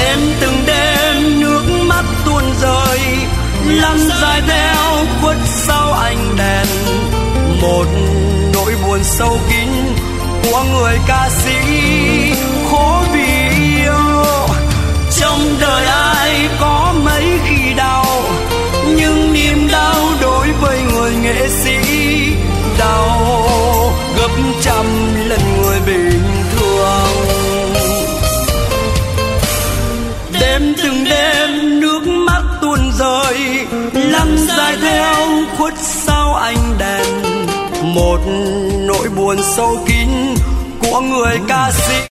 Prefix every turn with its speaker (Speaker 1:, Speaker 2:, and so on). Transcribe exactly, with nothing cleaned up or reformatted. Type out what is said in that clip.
Speaker 1: đêm từng đêm nước mắt tuôn rơi, lăn dài theo khuất sau ánh đèn. Một nỗi buồn sâu kín của người ca sĩ khổ vì yêu. Trong đời ai có mấy khi đau, nhưng niềm đau đối với người nghệ sĩ đau gấp trăm lần người bình thường. Đêm từng đêm nước mắt tuôn rơi, lăn dài theo khuất sau ánh đèn. Một nỗi buồn sâu kín của người ca sĩ.